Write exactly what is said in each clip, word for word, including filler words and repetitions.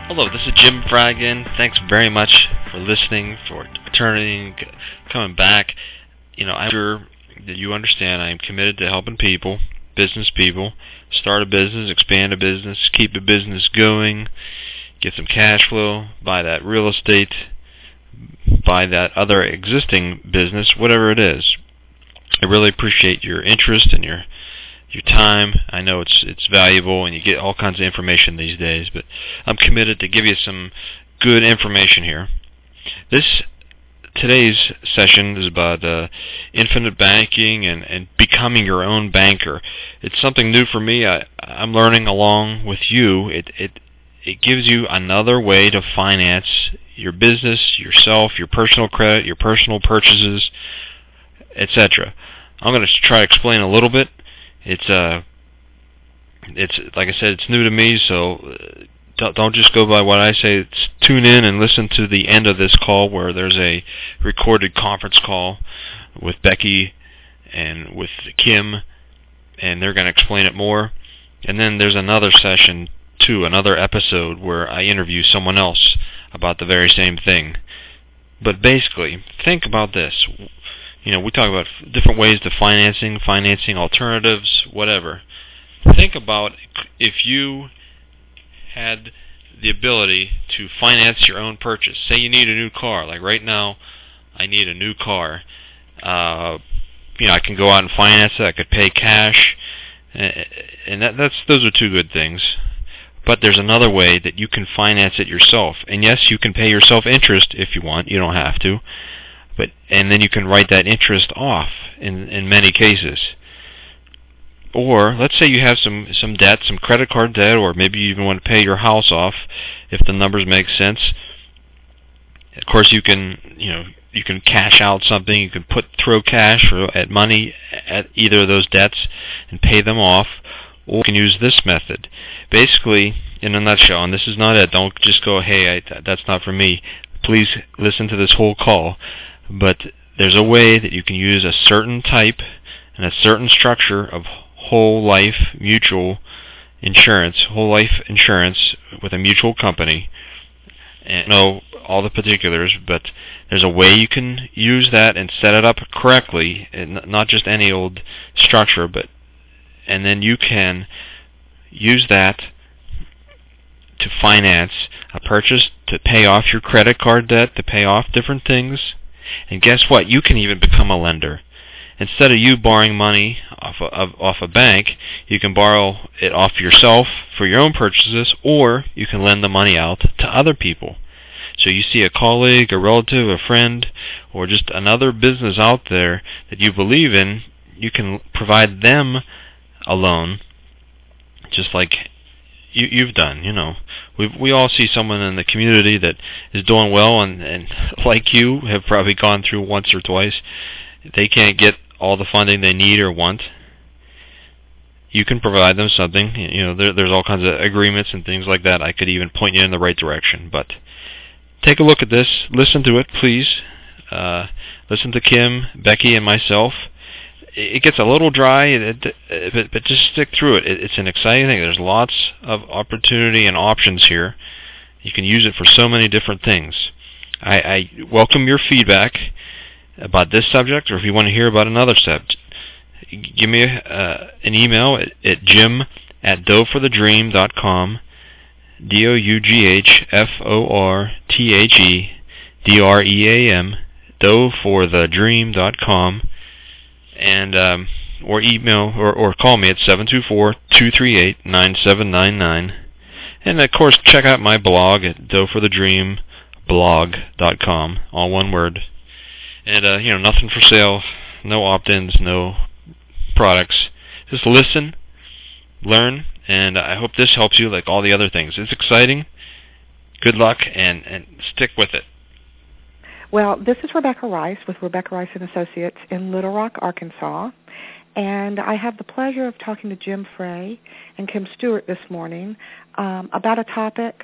Hello, this is Jim Fraggan. Thanks very much for listening, for returning, coming back. You know, I'm sure that you understand I am committed to helping people, business people, start a business, expand a business, keep a business going, get some cash flow, buy that real estate, buy that other existing business, whatever it is. I really appreciate your interest and your your time. I know it's it's valuable and you get all kinds of information these days, but I'm committed to give you some good information here. This today's session is about uh, infinite banking and, and becoming your own banker. It's something new for me. I, I'm learning along with you. It it it gives you another way to finance your business, yourself, your personal credit, your personal purchases, et cetera. I'm going to try to explain a little bit. It's uh, it's like I said, it's new to me, so don't, don't just go by what I say. It's, tune in and listen to the end of this call where there's a recorded conference call with Becky and with Kim, and they're going to explain it more. And then there's another session too, another episode where I interview someone else about the very same thing. But basically, think about this. You know, we talk about different ways to financing, financing alternatives, whatever. Think about if you had the ability to finance your own purchase. Say you need a new car. Like right now, I need a new car. Uh, you know, I can go out and finance it. I could pay cash, and that, that's those are two good things. But there's another way that you can finance it yourself. And yes, you can pay yourself interest if you want. You don't have to. But and then you can write that interest off in in many cases. Or let's say you have some some debt, some credit card debt, or maybe you even want to pay your house off if the numbers make sense. Of course, you can you know you can cash out something. You can put throw cash or at money at either of those debts and pay them off. Or you can use this method. Basically, in a nutshell, and this is not it. Don't just go, hey, I, that's not for me. Please listen to this whole call. But there's a way that you can use a certain type and a certain structure of whole life mutual insurance, whole life insurance with a mutual company. And I don't know all the particulars, but there's a way you can use that and set it up correctly, and not just any old structure, but and then you can use that to finance a purchase, to pay off your credit card debt, to pay off different things. And guess what? You can even become a lender. Instead of you borrowing money off a, off a bank, you can borrow it off yourself for your own purchases, or you can lend the money out to other people. So you see a colleague, a relative, a friend, or just another business out there that you believe in, you can provide them a loan, just like You, you've done, you know. We we all see someone in the community that is doing well, and, and like you, have probably gone through once or twice. They can't get all the funding they need or want. You can provide them something. You know, there, there's all kinds of agreements and things like that. I could even point you in the right direction. But take a look at this. Listen to it, please. Uh, listen to Kim, Becky, and myself. It gets a little dry, it, it, but, but just stick through it. it. It's an exciting thing. There's lots of opportunity and options here. You can use it for so many different things. I, I welcome your feedback about this subject, or if you want to hear about another subject, give me a, uh, an email at, at jim at dough for the dream dot com, D O U G H F O R T H E D R E A M, dough for the dream dot com. And um, or email or, or call me at seven two four, two three eight, nine seven nine nine. And of course, check out my blog at dough for the dream blog dot com, all one word. And uh, you know, nothing for sale, no opt-ins, no products. Just listen, learn, and I hope this helps you like all the other things. It's exciting. Good luck, and, and stick with it. Well, this is Rebecca Rice with Rebecca Rice and Associates in Little Rock, Arkansas, and I have the pleasure of talking to Jim Frey and Kim Stewart this morning um, about a topic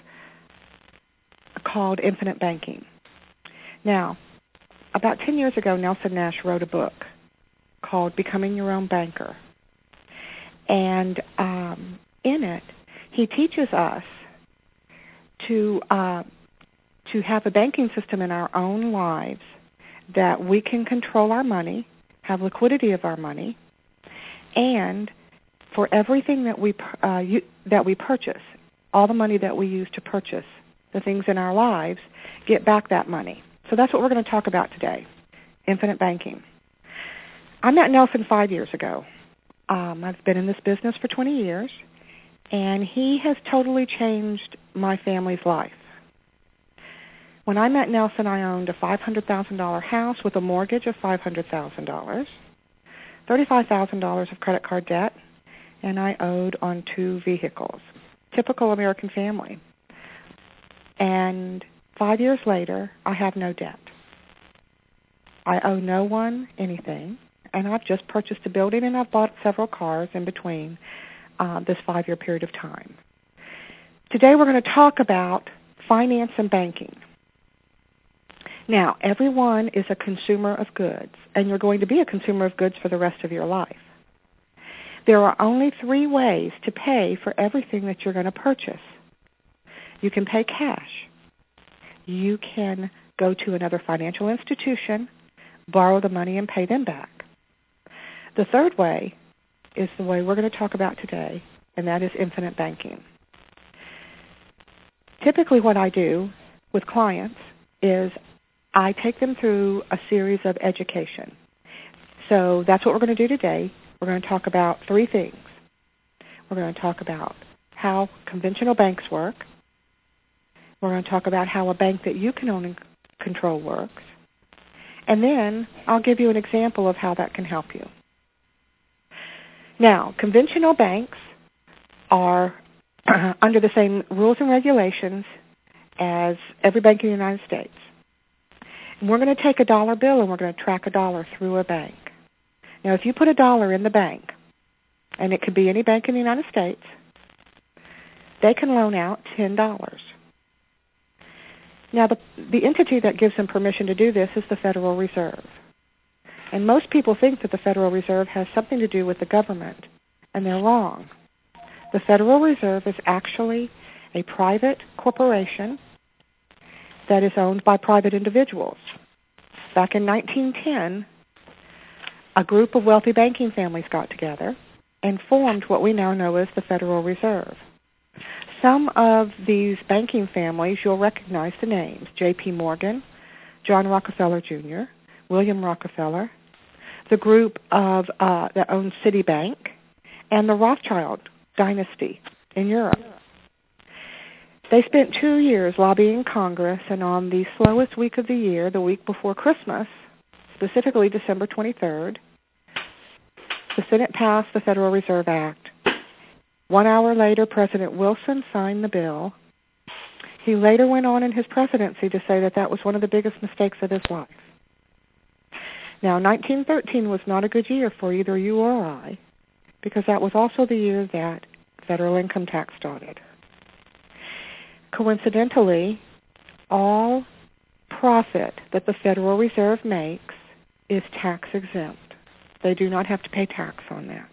called infinite banking. Now, about ten years ago, Nelson Nash wrote a book called Becoming Your Own Banker, and um, in it, he teaches us to uh, to have a banking system in our own lives that we can control our money, have liquidity of our money, and for everything that we uh, you, that we purchase, all the money that we use to purchase the things in our lives, get back that money. So that's what we're going to talk about today, infinite banking. I met Nelson five years ago. Um, I've been in this business for twenty years, and he has totally changed my family's life. When I met Nelson, I owned a five hundred thousand dollars house with a mortgage of five hundred thousand dollars, thirty-five thousand dollars of credit card debt, and I owed on two vehicles. Typical American family. And five years later, I have no debt. I owe no one anything, and I've just purchased a building and I've bought several cars in between uh, this five-year period of time. Today we're going to talk about finance and banking. Now, everyone is a consumer of goods, and you're going to be a consumer of goods for the rest of your life. There are only three ways to pay for everything that you're going to purchase. You can pay cash. You can go to another financial institution, borrow the money, and pay them back. The third way is the way we're going to talk about today, and that is infinite banking. Typically what I do with clients is I take them through a series of education. So that's what we're going to do today. We're going to talk about three things. We're going to talk about how conventional banks work. We're going to talk about how a bank that you can own and control works. And then I'll give you an example of how that can help you. Now, conventional banks are under the same rules and regulations as every bank in the United States. And we're going to take a dollar bill and we're going to track a dollar through a bank. Now, if you put a dollar in the bank, and it could be any bank in the United States, they can loan out ten dollars. Now, the, the entity that gives them permission to do this is the Federal Reserve. And most people think that the Federal Reserve has something to do with the government, and they're wrong. The Federal Reserve is actually a private corporation that is owned by private individuals. Back in nineteen ten, a group of wealthy banking families got together and formed what we now know as the Federal Reserve. Some of these banking families, you'll recognize the names: J P Morgan, John Rockefeller Junior, William Rockefeller, the group of uh, that owns Citibank, and the Rothschild dynasty in Europe. They spent two years lobbying Congress, and on the slowest week of the year, the week before Christmas, specifically December twenty-third, the Senate passed the Federal Reserve Act. One hour later, President Wilson signed the bill. He later went on in his presidency to say that that was one of the biggest mistakes of his life. Now, nineteen thirteen was not a good year for either you or I, because that was also the year that federal income tax started. Coincidentally, all profit that the Federal Reserve makes is tax exempt. They do not have to pay tax on that.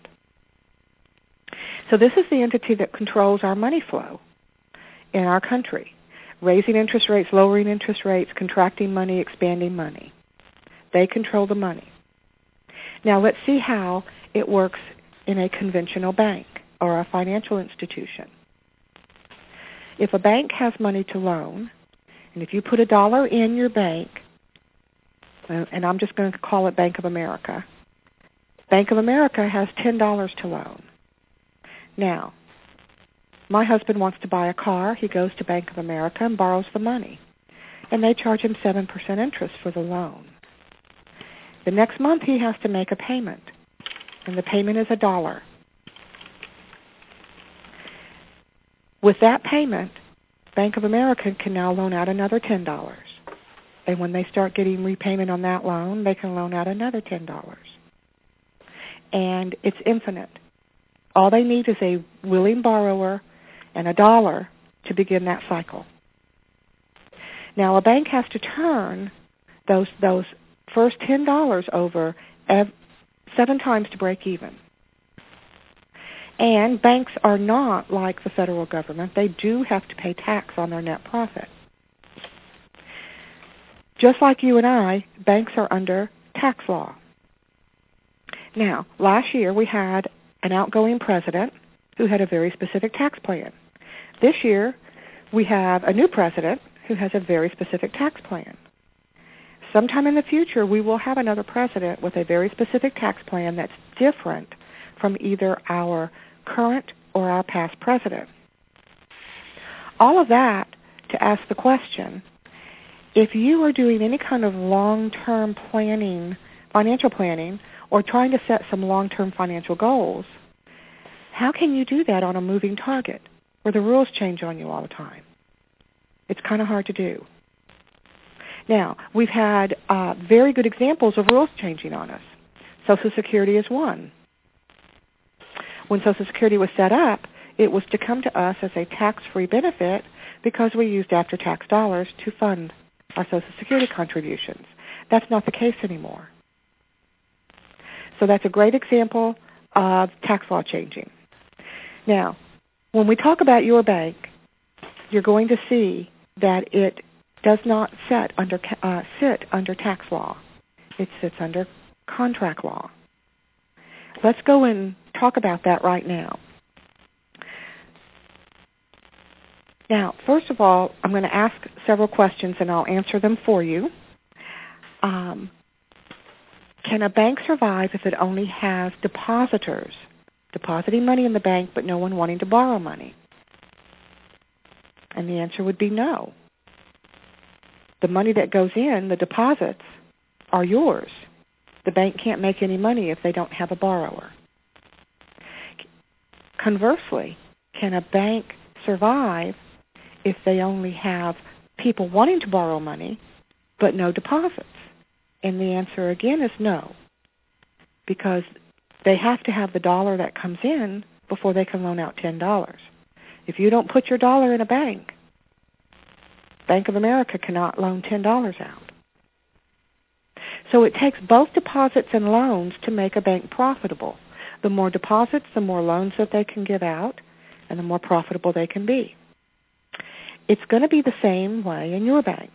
So this is the entity that controls our money flow in our country, raising interest rates, lowering interest rates, contracting money, expanding money. They control the money. Now let's see how it works in a conventional bank or a financial institution. If a bank has money to loan, and if you put a dollar in your bank, and I'm just going to call it Bank of America, Bank of America has ten dollars to loan. Now, my husband wants to buy a car. He goes to Bank of America and borrows the money, and they charge him seven percent interest for the loan. The next month he has to make a payment, and the payment is a dollar. With that payment, Bank of America can now loan out another ten dollars. And when they start getting repayment on that loan, they can loan out another ten dollars. And it's infinite. All they need is a willing borrower and a dollar to begin that cycle. Now, a bank has to turn those those first ten dollars over ev- seven times to break even. And banks are not like the federal government. They do have to pay tax on their net profit. Just like you and I, banks are under tax law. Now, last year we had an outgoing president who had a very specific tax plan. This year we have a new president who has a very specific tax plan. Sometime in the future we will have another president with a very specific tax plan that's different from either our current or our past president. All of that to ask the question, if you are doing any kind of long-term planning, financial planning, or trying to set some long-term financial goals, how can you do that on a moving target where the rules change on you all the time? It's kind of hard to do. Now, we've had uh, very good examples of rules changing on us. Social Security is one. When Social Security was set up, it was to come to us as a tax-free benefit because we used after-tax dollars to fund our Social Security contributions. That's not the case anymore. So that's a great example of tax law changing. Now, when we talk about your bank, you're going to see that it does not sit under, uh, sit under tax law. It sits under contract law. Let's go and talk about that right now. Now, first of all, I'm going to ask several questions and I'll answer them for you. Um, can a bank survive if it only has depositors, depositing money in the bank but no one wanting to borrow money? And the answer would be no. The money that goes in, the deposits, are yours. The bank can't make any money if they don't have a borrower. Conversely, can a bank survive if they only have people wanting to borrow money but no deposits? And the answer again is no, because they have to have the dollar that comes in before they can loan out ten dollars. If you don't put your dollar in a bank, Bank of America cannot loan ten dollars out. So it takes both deposits and loans to make a bank profitable. The more deposits, the more loans that they can give out, and the more profitable they can be. It's going to be the same way in your bank.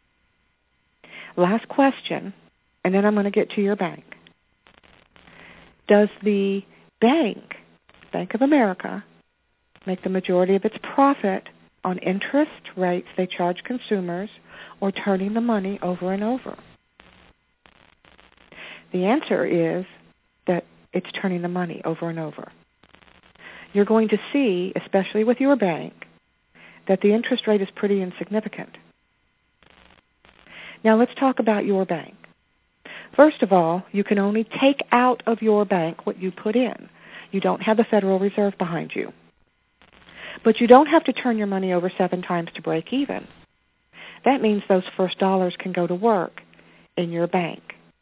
Last question, and then I'm going to get to your bank. Does the bank, Bank of America, make the majority of its profit on interest rates they charge consumers or turning the money over and over? The answer is that it's turning the money over and over. You're going to see, especially with your bank, that the interest rate is pretty insignificant. Now let's talk about your bank. First of all, you can only take out of your bank what you put in. You don't have the Federal Reserve behind you. But you don't have to turn your money over seven times to break even. That means those first dollars can go to work in your bank.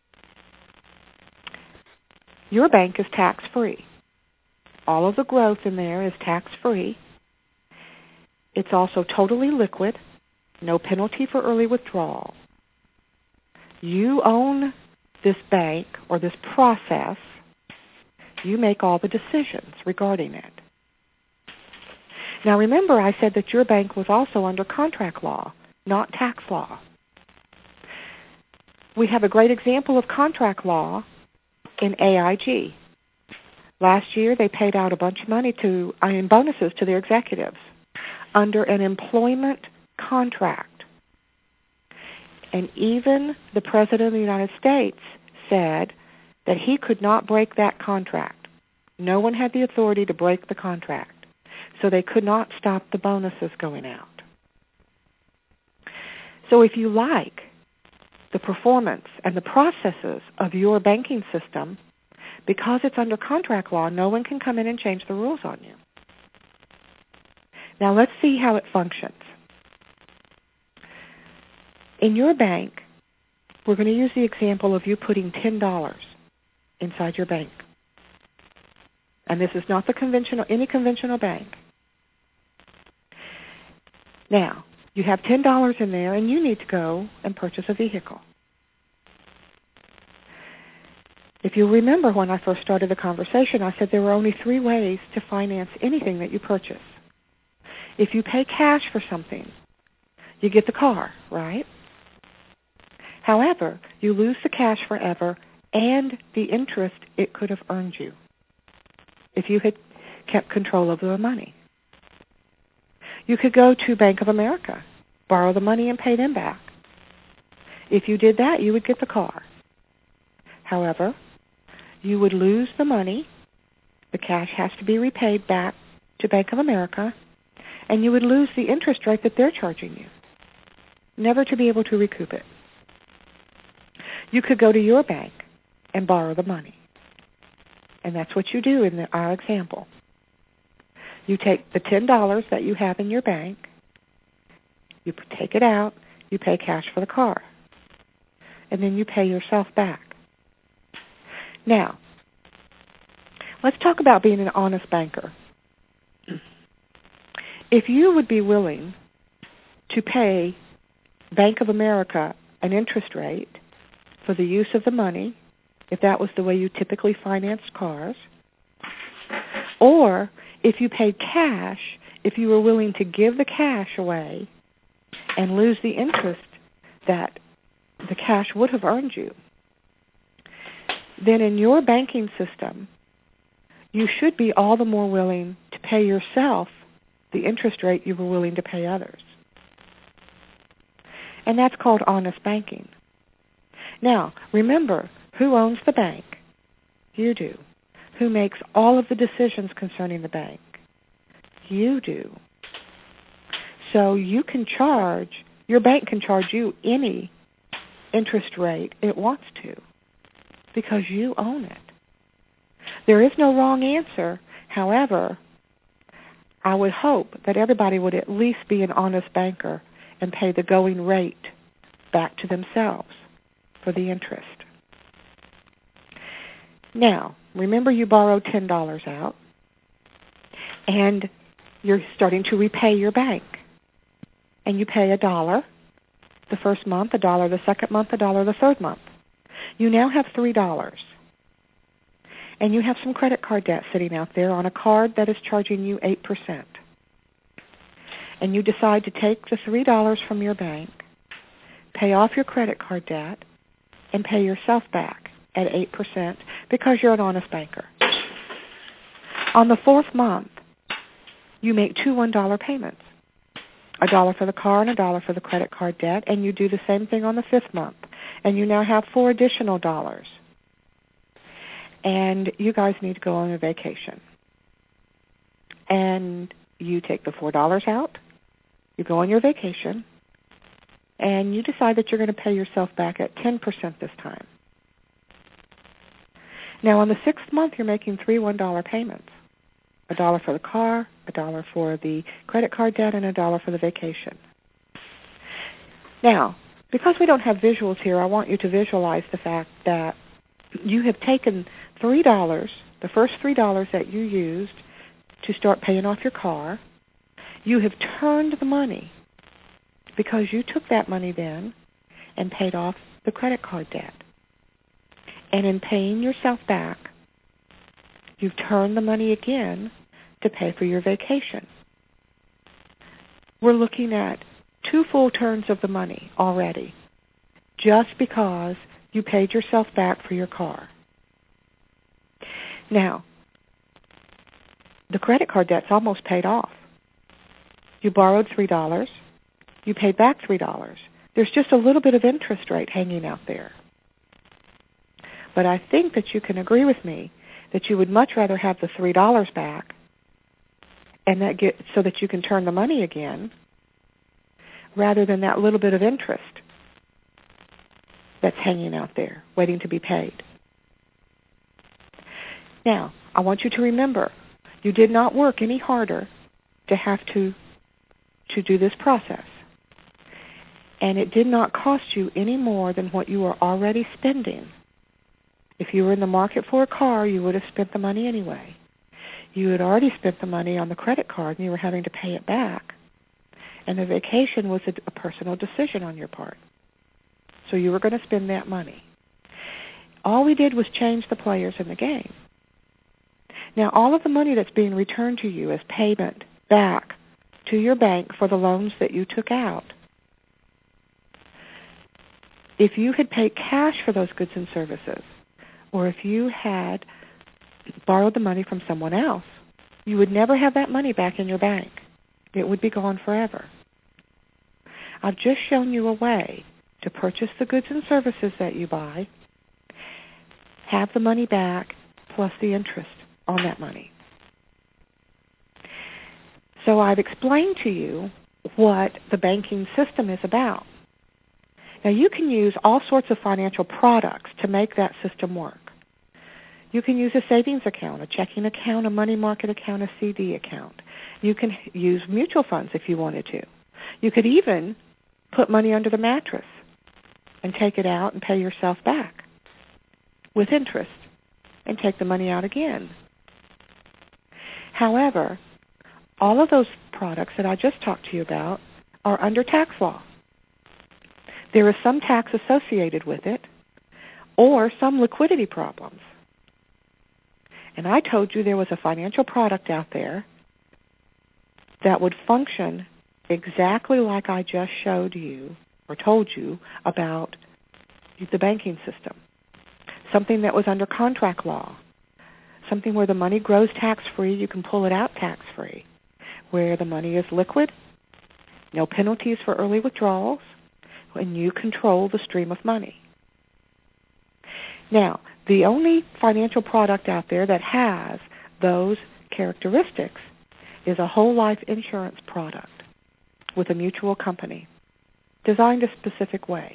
Your bank is tax-free. All of the growth in there is tax-free. It's also totally liquid, no penalty for early withdrawal. You own this bank or this process. You make all the decisions regarding it. Now remember, I said that your bank was also under contract law, not tax law. We have a great example of contract law in A I G. Last year, they paid out a bunch of money to, I mean, bonuses to their executives under an employment contract. And even the President of the United States said that he could not break that contract. No one had the authority to break the contract. So they could not stop the bonuses going out. So if you like the performance and the processes of your banking system, because it's under contract law, no one can come in and change the rules on you. Now let's see how it functions. In your bank, we're going to use the example of you putting ten dollars inside your bank. And this is not the conventional, any conventional bank. Now, you have ten dollars in there and you need to go and purchase a vehicle. If you remember when I first started the conversation, I said there were only three ways to finance anything that you purchase. If you pay cash for something, you get the car, right? However, you lose the cash forever and the interest it could have earned you if you had kept control of the money. You could go to Bank of America, borrow the money and pay them back. If you did that, you would get the car. However, you would lose the money. The cash has to be repaid back to Bank of America, and you would lose the interest rate that they're charging you, never to be able to recoup it. You could go to your bank and borrow the money, and that's what you do in the, our example. You take the ten dollars that you have in your bank, you take it out, you pay cash for the car, and then you pay yourself back. Now, let's talk about being an honest banker. If you would be willing to pay Bank of America an interest rate for the use of the money, if that was the way you typically financed cars, or if you paid cash, if you were willing to give the cash away and lose the interest that the cash would have earned you, then in your banking system, you should be all the more willing to pay yourself the interest rate you were willing to pay others. And that's called honest banking. Now, remember, who owns the bank? You do. Who makes all of the decisions concerning the bank? You do. So you can charge, your bank can charge you any interest rate it wants to because you own it. There is no wrong answer. However, I would hope that everybody would at least be an honest banker and pay the going rate back to themselves for the interest. Now, remember you borrowed ten dollars out, and you're starting to repay your bank. And you pay a dollar the first month, a dollar the second month, a dollar the third month. You now have three dollars. And you have some credit card debt sitting out there on a card that is charging you eight percent. And you decide to take the three dollars from your bank, pay off your credit card debt, and pay yourself back at eight percent because you're an honest banker. On the fourth month, you make two one dollar payments, a dollar for the car and a dollar for the credit card debt, and you do the same thing on the fifth month. And you now have four additional dollars. And you guys need to go on a vacation. And you take the four dollars out, you go on your vacation, and you decide that you're going to pay yourself back at ten percent this time. Now, on the sixth month, you're making three one dollar payments, a dollar for the car, a dollar for the credit card debt, and a dollar for the vacation. Now, because we don't have visuals here, I want you to visualize the fact that you have taken three dollars, the first three dollars that you used to start paying off your car. You have turned the money because you took that money then and paid off the credit card debt. And in paying yourself back, you've turned the money again to pay for your vacation. We're looking at two full turns of the money already just because you paid yourself back for your car. Now, the credit card debt's almost paid off. You borrowed three dollars. You paid back three dollars. There's just a little bit of interest rate hanging out there. But I think that you can agree with me that you would much rather have the three dollars back and that get so that you can turn the money again rather than that little bit of interest that's hanging out there waiting to be paid. Now, I want you to remember, you did not work any harder to have to to do this process. And it did not cost you any more than what you were already spending. If you were in the market for a car, you would have spent the money anyway. You had already spent the money on the credit card and you were having to pay it back. And the vacation was a, a personal decision on your part. So you were going to spend that money. All we did was change the players in the game. Now, all of the money that's being returned to you as payment back to your bank for the loans that you took out, if you had paid cash for those goods and services, or if you had borrowed the money from someone else, you would never have that money back in your bank. It would be gone forever. I've just shown you a way to purchase the goods and services that you buy, have the money back, plus the interest on that money. So I've explained to you what the banking system is about. Now, you can use all sorts of financial products to make that system work. You can use a savings account, a checking account, a money market account, a C D account. You can use mutual funds if you wanted to. You could even put money under the mattress and take it out and pay yourself back with interest and take the money out again. However, all of those products that I just talked to you about are under tax law. There is some tax associated with it or some liquidity problems. And I told you there was a financial product out there that would function exactly like I just showed you or told you about the banking system. Something that was under contract law. Something where the money grows tax-free, you can pull it out tax-free. Where the money is liquid, no penalties for early withdrawals, and you control the stream of money. Now, the only financial product out there that has those characteristics is a whole life insurance product with a mutual company designed a specific way.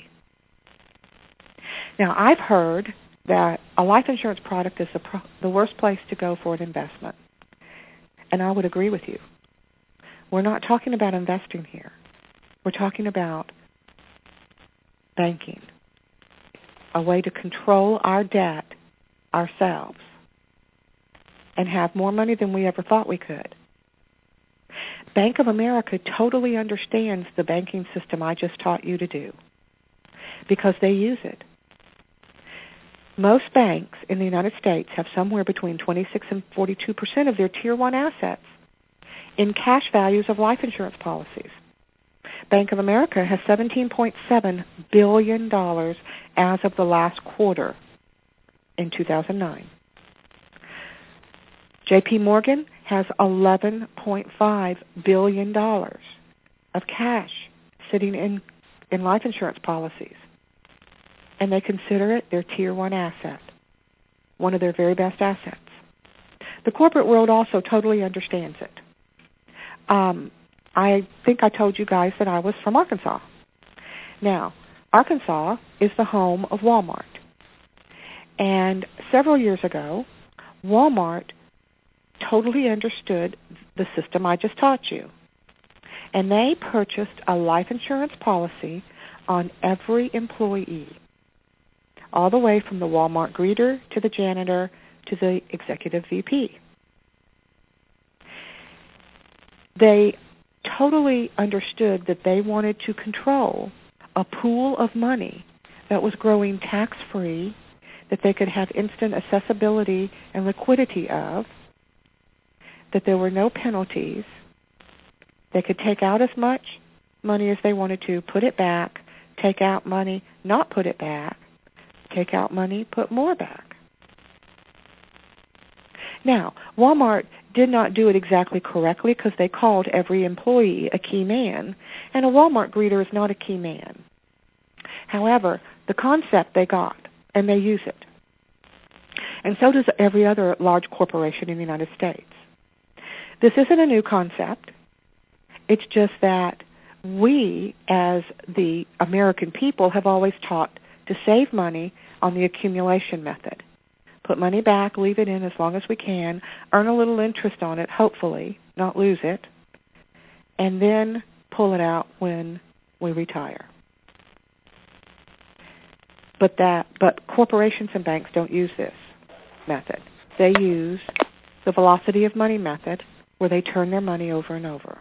Now, I've heard that a life insurance product is the, pro- the worst place to go for an investment, and I would agree with you. We're not talking about investing here. We're talking about banking, a way to control our debt ourselves and have more money than we ever thought we could. Bank of America totally understands the banking system I just taught you to do because they use it. Most banks in the United States have somewhere between twenty-six and forty-two percent of their Tier one assets in cash values of life insurance policies. Bank of America has seventeen point seven billion dollars as of the last quarter in two thousand nine. J P Morgan has eleven point five billion dollars of cash sitting in, in life insurance policies, and they consider it their Tier one asset, one of their very best assets. The corporate world also totally understands it. Um, I think I told you guys that I was from Arkansas. Now, Arkansas is the home of Walmart. And several years ago, Walmart totally understood the system I just taught you. And they purchased a life insurance policy on every employee, all the way from the Walmart greeter to the janitor to the executive V P. They totally understood that they wanted to control a pool of money that was growing tax-free, that they could have instant accessibility and liquidity of, that there were no penalties. They could take out as much money as they wanted to, put it back, take out money, not put it back, take out money, put more back. Now, Walmart did not do it exactly correctly because they called every employee a key man, and a Walmart greeter is not a key man. However, the concept they got, and they use it. And so does every other large corporation in the United States. This isn't a new concept. It's just that we, as the American people, have always taught to save money on the accumulation method. Put money back, leave it in as long as we can, earn a little interest on it, hopefully, not lose it, and then pull it out when we retire. But that, but corporations and banks don't use this method. They use the velocity of money method, where they turn their money over and over.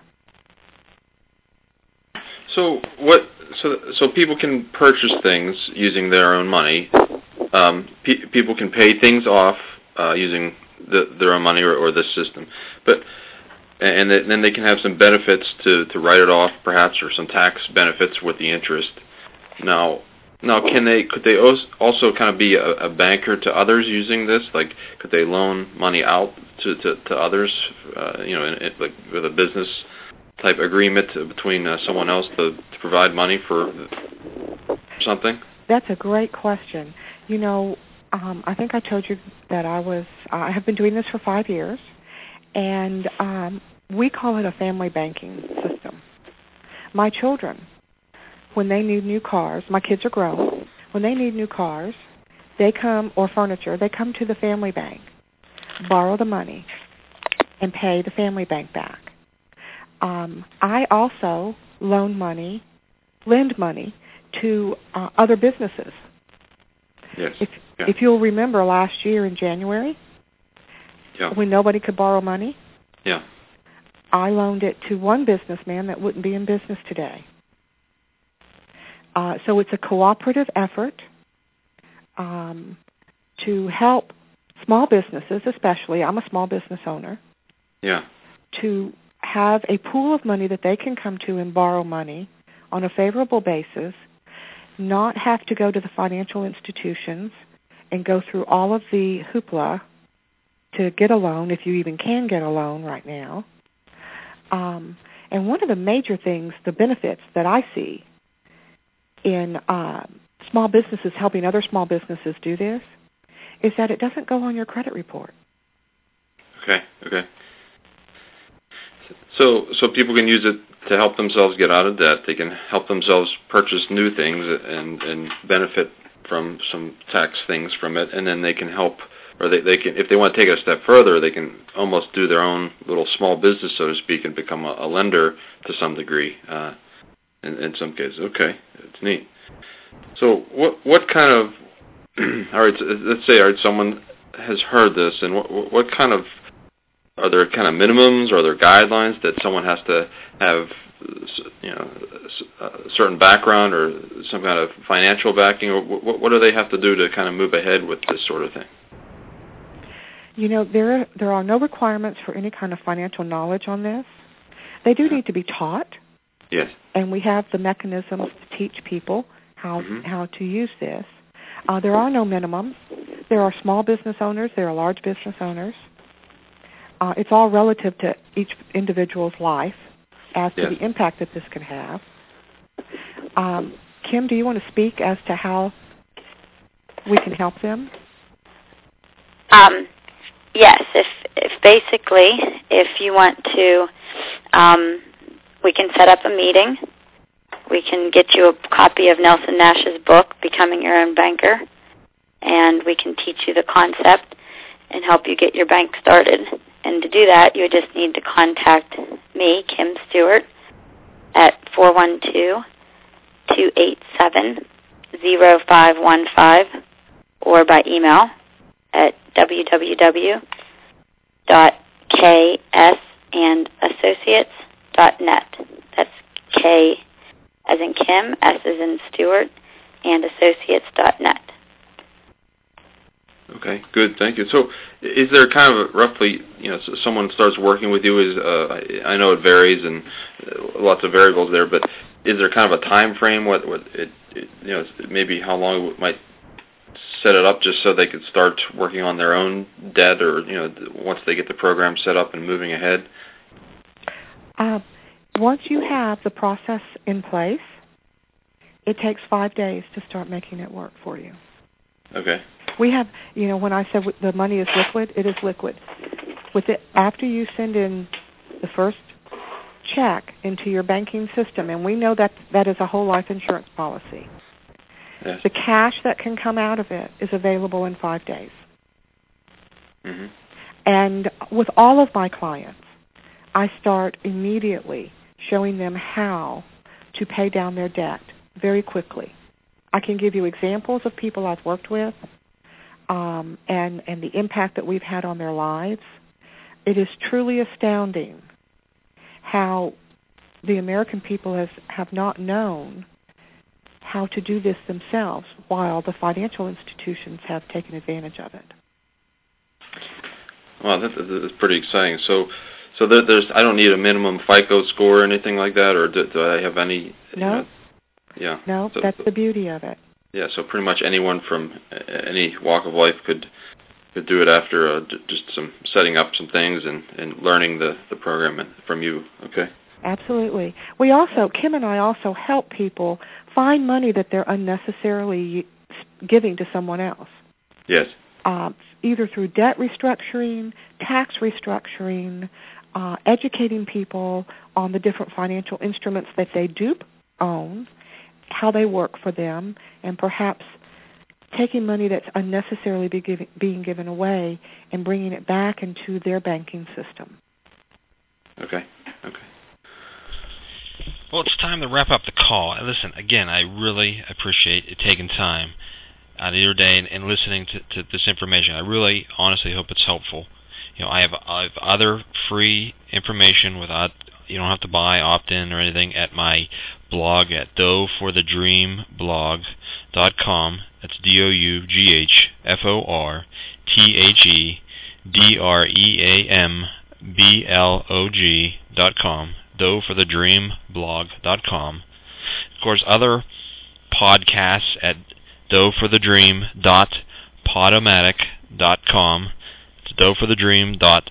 So what? So so people can purchase things using their own money, um, pe- people can pay things off uh, using the, their own money or, or this system, but and then they can have some benefits to, to write it off, perhaps, or some tax benefits with the interest. Now, now, can they could they also kind of be a, a banker to others using this? Like, could they loan money out to to, to others? Uh, you know, in, in, like with a business type agreement between uh, someone else to, to provide money for something? That's a great question. You know, um, I think I told you that I was I have been doing this for five years, and um, we call it a family banking system. My children, when they need new cars, my kids are grown, when they need new cars, they come, or furniture, they come to the family bank, borrow the money, and pay the family bank back. Um, I also loan money, lend money to uh, other businesses. Yes. If, yeah. if you'll remember last year in January, yeah. when nobody could borrow money, yeah. I loaned it to one businessman that wouldn't be in business today. Uh, so it's a cooperative effort um, to help small businesses, especially, I'm a small business owner, yeah. to have a pool of money that they can come to and borrow money on a favorable basis, not have to go to the financial institutions and go through all of the hoopla to get a loan, if you even can get a loan right now. Um, and one of the major things, the benefits that I see in uh, small businesses helping other small businesses do this is that it doesn't go on your credit report. Okay, okay. So so people can use it to help themselves get out of debt. They can help themselves purchase new things and, and benefit from some tax things from it, and then they can help, or they, they can, if they want to take it a step further, they can almost do their own little small business, so to speak, and become a, a lender to some degree uh, in, in some cases. Okay, it's neat. So what what kind of, all right, so let's say all right, someone has heard this, and what what kind of, are there kind of minimums, or are there guidelines that someone has to have, you know, a certain background or some kind of financial backing, or what, what do they have to do to kind of move ahead with this sort of thing? You know, there there are no requirements for any kind of financial knowledge on this. They do need to be taught. Yes. And we have the mechanisms to teach people how mm-hmm. how to use this. Uh, there are no minimums. There are small business owners. There are large business owners. Uh, it's all relative to each individual's life as to yes. the impact that this can have. Um, Kim, do you want to speak as to how we can help them? Um, yes. If, if basically, if you want to, um, we can set up a meeting. We can get you a copy of Nelson Nash's book, Becoming Your Own Banker, and we can teach you the concept and help you get your bank started. And to do that, you just need to contact me, Kim Stewart, at four one two, two eight seven, zero five one five, or by email at w w w dot k s and associates dot net. That's K as in Kim, S as in Stewart, and associates dot net. Okay, good, thank you. So, is there kind of a roughly, you know, so someone starts working with you? Is uh, I know it varies and uh, lots of variables there, but is there kind of a time frame? What, what it, it, you know, maybe how long it might set it up just so they could start working on their own debt, or you know, once they get the program set up and moving ahead? Uh, once you have the process in place, it takes five days to start making it work for you. Okay. We have, you know, when I said the money is liquid, it is liquid. With it, after you send in the first check into your banking system, and we know that that is a whole life insurance policy, yes. the cash that can come out of it is available in five days. Mm-hmm. And with all of my clients, I start immediately showing them how to pay down their debt very quickly. I can give you examples of people I've worked with um, and, and the impact that we've had on their lives. It is truly astounding how the American people has, have not known how to do this themselves, while the financial institutions have taken advantage of it. Wow, that, that's pretty exciting. So, so there, there's I don't need a minimum FICO score or anything like that, or do, do I have any? No. You know, yeah. No, so, that's so, the beauty of it. Yeah, so pretty much anyone from any walk of life could could do it after uh, just some setting up some things and, and learning the, the program from you. Okay. Absolutely. We also, Kim and I also help people find money that they're unnecessarily giving to someone else. Yes. Uh, either through debt restructuring, tax restructuring, uh, educating people on the different financial instruments that they do own, how they work for them, and perhaps taking money that's unnecessarily be giving, being given away and bringing it back into their banking system. Okay. Okay. Well, it's time to wrap up the call. Listen, again, I really appreciate you taking time out of your day and, and listening to, to this information. I really, honestly hope it's helpful. You know, I have, I have other free information without, you don't have to buy, opt-in or anything at my blog at dough for the dream blog dot com. That's D O U G H F O R T H E D R E A M B L O G dot com. dough for the dream blog dot com. Of course, other podcasts at dough for the dream dot podomatic dot com. It's dough for the dream dot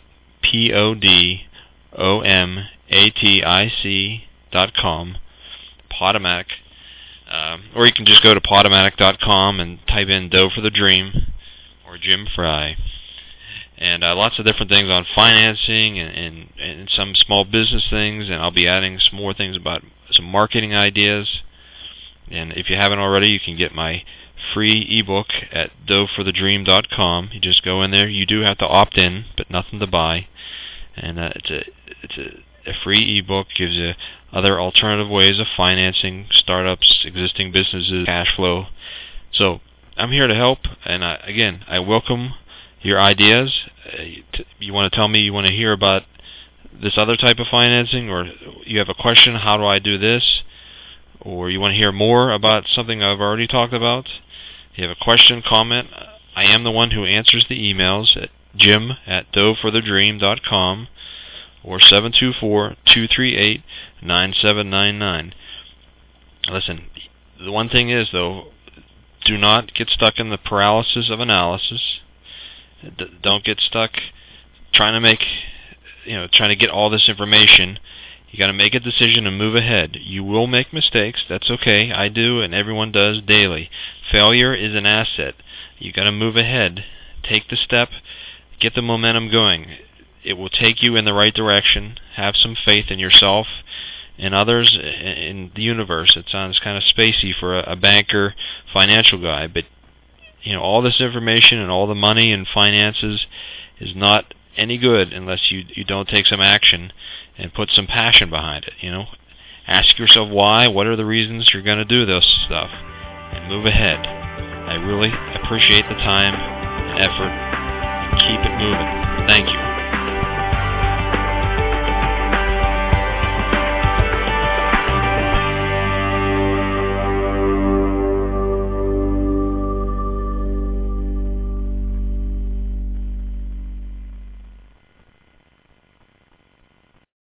podomatic dot com. Podomatic. Um, or you can just go to podomatic dot com and type in Dough for the Dream or Jim Fry. And uh, lots of different things on financing and, and, and some small business things, and I'll be adding some more things about some marketing ideas. And if you haven't already, you can get my free ebook at dough for the dream dot com. You just go in there. You do have to opt in, but nothing to buy. And uh, it's a it's a, a free ebook, gives you other alternative ways of financing startups, existing businesses, cash flow. So I'm here to help, and I, again, I welcome your ideas. Uh, you want to tell me you want to hear about this other type of financing, or you have a question, how do I do this? Or you want to hear more about something I've already talked about? If you have a question, comment, I am the one who answers the emails at jim at dough for the dream dot com or seven two four, two three eight, nine seven nine nine. Listen, the one thing is, though, do not get stuck in the paralysis of analysis. D- don't get stuck trying to make, you know, trying to get all this information. You got to make a decision and move ahead. You will make mistakes. That's okay. I do, and everyone does daily. Failure is an asset. You got to move ahead. Take the step. Get the momentum going. It will take you in the right direction. Have some faith in yourself and others in the universe. It sounds kind of spacey for a, a banker, financial guy, but you know, all this information and all the money and finances is not any good unless you you don't take some action and put some passion behind it. You know, ask yourself why. What are the reasons you're going to do this stuff, and move ahead. I really appreciate the time and effort. Keep it moving. Thank you.